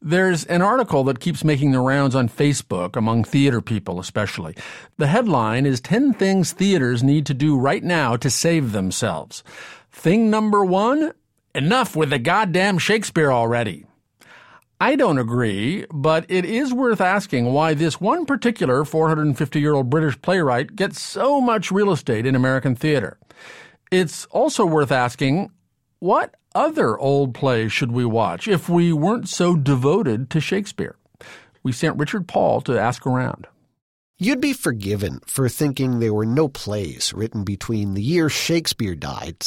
There's an article that keeps making the rounds on Facebook, among theater people especially. The headline is 10 things theaters need to do right now to save themselves. Thing number 1, enough with the goddamn Shakespeare already. I don't agree, but it is worth asking why this one particular 450-year-old British playwright gets so much real estate in American theater. It's also worth asking, what other old plays should we watch if we weren't so devoted to Shakespeare? We sent Richard Paul to ask around. You'd be forgiven for thinking there were no plays written between the year Shakespeare died,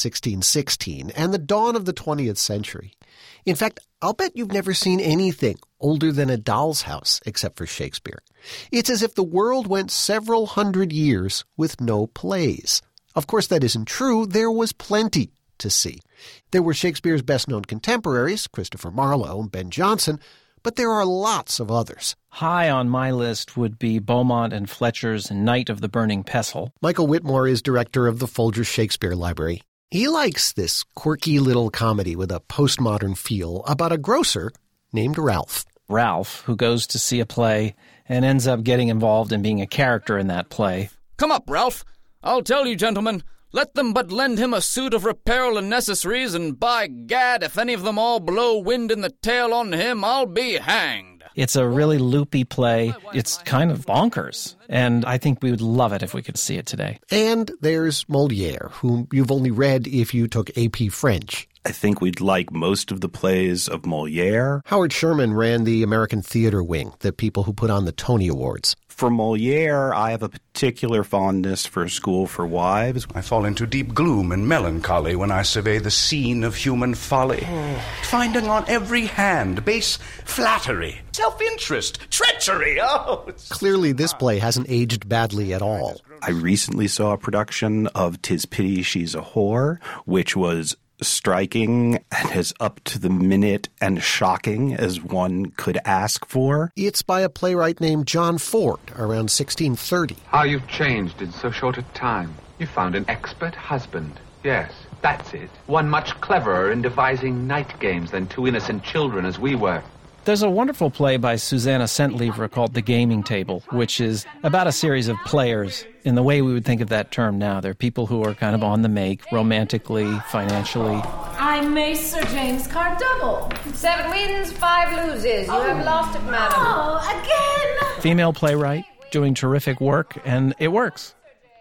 1616, and the dawn of the 20th century. In fact, I'll bet you've never seen anything older than A Doll's House except for Shakespeare. It's as if the world went several hundred years with no plays. Of course, that isn't true. There was plenty to see. There were Shakespeare's best-known contemporaries, Christopher Marlowe and Ben Jonson, but there are lots of others. High on my list would be Beaumont and Fletcher's Knight of the Burning Pestle. Michael Whitmore is director of the Folger Shakespeare Library. He likes this quirky little comedy with a postmodern feel about a grocer named Ralph. Ralph, who goes to see a play and ends up getting involved in being a character in that play. Come up, Ralph. I'll tell you, gentlemen, let them but lend him a suit of apparel and necessaries, and by gad, if any of them all blow wind in the tail on him, I'll be hanged. It's a really loopy play. It's kind of bonkers, and I think we would love it if we could see it today. And there's Molière, whom you've only read if you took AP French. I think we'd like most of the plays of Molière. Howard Sherman ran the American Theater Wing, the people who put on the Tony Awards. For Molière, I have a particular fondness for School for Wives. I fall into deep gloom and melancholy when I survey the scene of human folly, finding on every hand base flattery, self-interest, treachery. Clearly, this play hasn't aged badly at all. I recently saw a production of 'Tis Pity She's a Whore, which was striking and as up to the minute and shocking as one could ask for. It's by a playwright named John Ford, around 1630. How you've changed in so short a time. You found an expert husband. Yes, that's it. One much cleverer in devising night games than two innocent children as we were. There's a wonderful play by Susanna Centlivre called The Gaming Table, which is about a series of players in the way we would think of that term now. They're people who are kind of on the make, romantically, financially. I'm Mace Sir James Cardouble. 7 wins, 5 loses. You have lost it, madam. Oh, again! Female playwright, doing terrific work, and it works.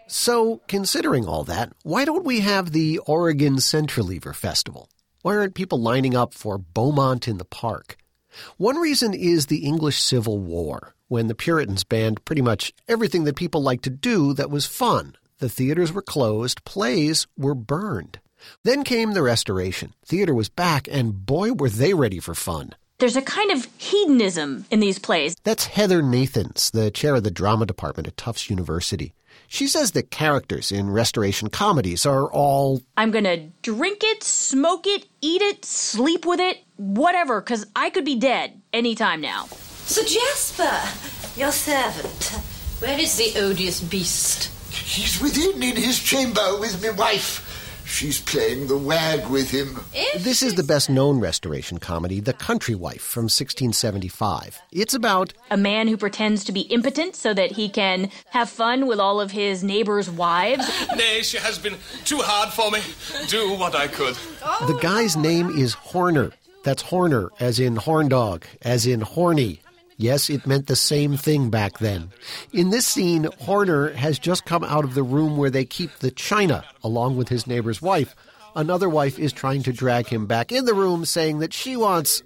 So, considering all that, why don't we have the Oregon Centralivre Festival? Why aren't people lining up for Beaumont in the Park? One reason is the English Civil War, when the Puritans banned pretty much everything that people liked to do that was fun. The theaters were closed, plays were burned. Then came the Restoration. Theater was back, and boy, were they ready for fun. There's a kind of hedonism in these plays. That's Heather Nathans, the chair of the drama department at Tufts University. She says that characters in Restoration comedies are all... I'm going to drink it, smoke it, eat it, sleep with it, whatever, because I could be dead any time now. Sir Jasper, your servant. Where is the odious beast? He's within in his chamber with me wife. She's playing the wag with him. This is the best-known Restoration comedy, The Country Wife, from 1675. It's about... a man who pretends to be impotent so that he can have fun with all of his neighbors' wives. Nay, she has been too hard for me. Do what I could. The guy's name is Horner. That's Horner, as in horn dog, as in horny. Yes, it meant the same thing back then. In this scene, Horner has just come out of the room where they keep the china, along with his neighbor's wife. Another wife is trying to drag him back in the room, saying that she wants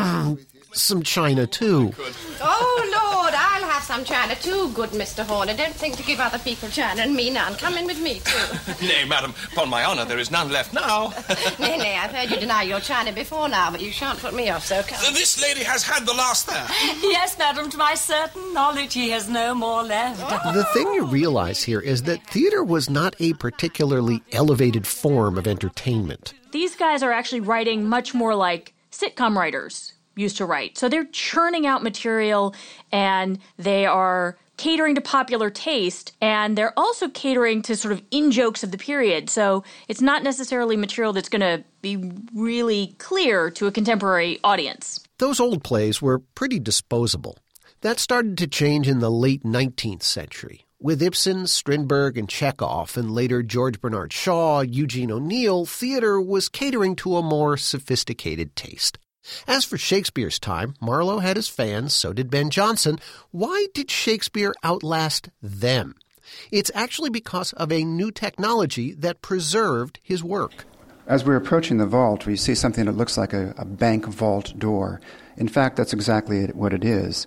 some china, too. Oh, Lord, I'll have some china, too, good Mr. Horner. Don't think to give other people china and me none. Come in with me, too. Nay, madam, upon my honour, there is none left now. Nay, I've heard you deny your china before now, but you shan't put me off, so come. This lady has had the last there. Yes, madam, to my certain knowledge, he has no more left. The thing you realize here is that theater was not a particularly elevated form of entertainment. These guys are actually writing much more like sitcom writers used to write. So they're churning out material, and they are catering to popular taste, and they're also catering to sort of in-jokes of the period. So it's not necessarily material that's going to be really clear to a contemporary audience. Those old plays were pretty disposable. That started to change in the late 19th century. With Ibsen, Strindberg, and Chekhov, and later George Bernard Shaw, Eugene O'Neill, theater was catering to a more sophisticated taste. As for Shakespeare's time, Marlowe had his fans, so did Ben Jonson. Why did Shakespeare outlast them? It's actually because of a new technology that preserved his work. As we're approaching the vault, we see something that looks like a bank vault door. In fact, that's exactly what it is.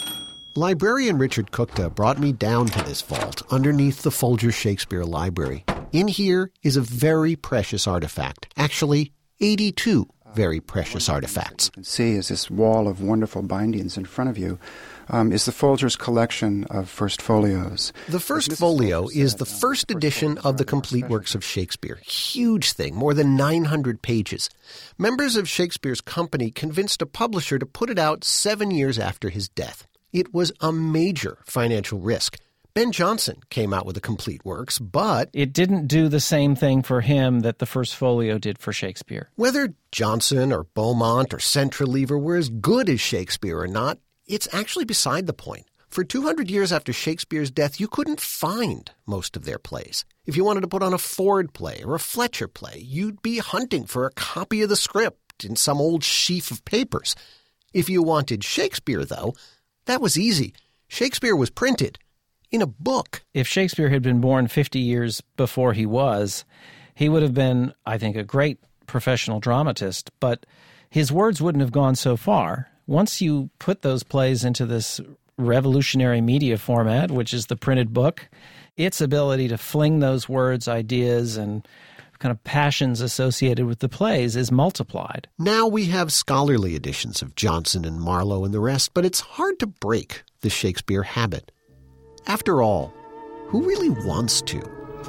Librarian Richard Kukta brought me down to this vault underneath the Folger Shakespeare Library. In here is a very precious artifact. Actually, 82 very precious artifacts. You can see is this wall of wonderful bindings in front of you is the Folger's collection of first folios. The first folio is the first edition of the complete works of Shakespeare. Huge thing, more than 900 pages. Members of Shakespeare's company convinced a publisher to put it out 7 years after his death. It was a major financial risk. Ben Jonson came out with the complete works, but it didn't do the same thing for him that the first folio did for Shakespeare. Whether Jonson or Beaumont or Centralever were as good as Shakespeare or not, it's actually beside the point. For 200 years after Shakespeare's death, you couldn't find most of their plays. If you wanted to put on a Ford play or a Fletcher play, you'd be hunting for a copy of the script in some old sheaf of papers. If you wanted Shakespeare, though, that was easy. Shakespeare was printed in a book. If Shakespeare had been born 50 years before he would have been, I think, a great professional dramatist, but his words wouldn't have gone so far. Once you put those plays into this revolutionary media format, which is the printed book, its ability to fling those words, ideas, and kind of passions associated with the plays is multiplied. Now we have scholarly editions of Jonson and Marlowe and the rest, but it's hard to break the Shakespeare habit. After all, who really wants to?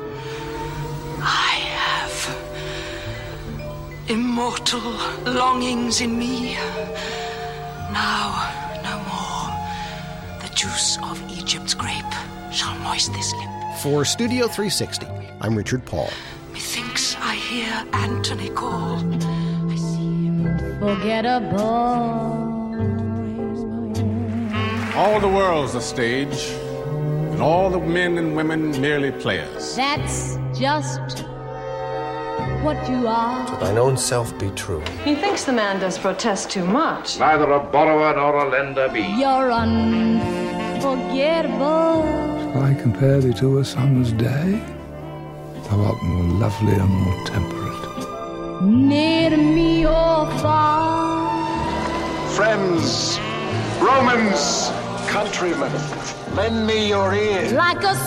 I have immortal longings in me. Now, no more. The juice of Egypt's grape shall moist this lip. For Studio 360, I'm Richard Paul. Methinks I hear Anthony call. I see him. Forgettable. All the world's a stage, and all the men and women merely players. That's just what you are. To thine own self be true. He thinks the man does protest too much. Neither a borrower nor a lender be. You're unforgettable. Shall I compare thee to a summer's day? Thou art more lovely and more temperate. Near me or far. Friends, Romans, countrymen, lend me your ear. Like a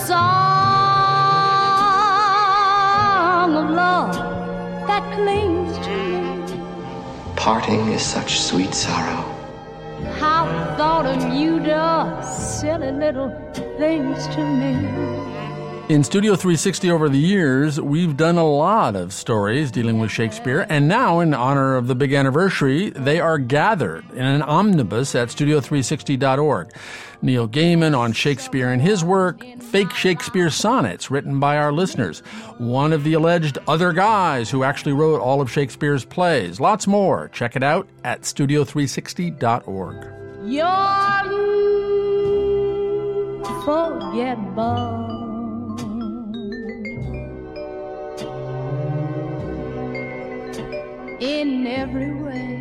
song of love that clings to me. Parting is such sweet sorrow. How thought of you does silly little things to me. In Studio 360 over the years, we've done a lot of stories dealing with Shakespeare, and now, in honor of the big anniversary, they are gathered in an omnibus at studio360.org. Neil Gaiman on Shakespeare and his work, fake Shakespeare sonnets written by our listeners, one of the alleged other guys who actually wrote all of Shakespeare's plays, lots more. Check it out at studio360.org. You're unforgettable. In every way.